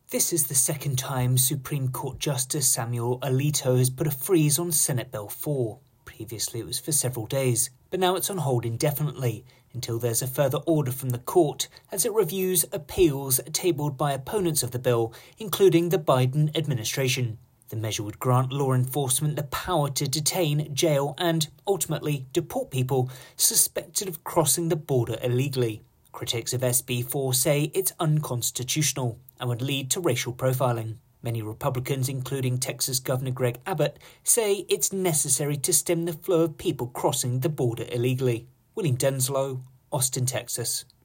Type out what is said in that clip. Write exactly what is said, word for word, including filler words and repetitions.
This is the second time Supreme Court Justice Samuel Alito has put a freeze on Senate Bill four. Previously it was for several days, but now it's on hold indefinitely until there's a further order from the court as it reviews appeals tabled by opponents of the bill, including the Biden administration. The measure would grant law enforcement the power to detain, jail and, ultimately, deport people suspected of crossing the border illegally. Critics of S B four say it's unconstitutional and would lead to racial profiling. Many Republicans, including Texas Governor Greg Abbott, say it's necessary to stem the flow of people crossing the border illegally. William Denslow, Austin, Texas.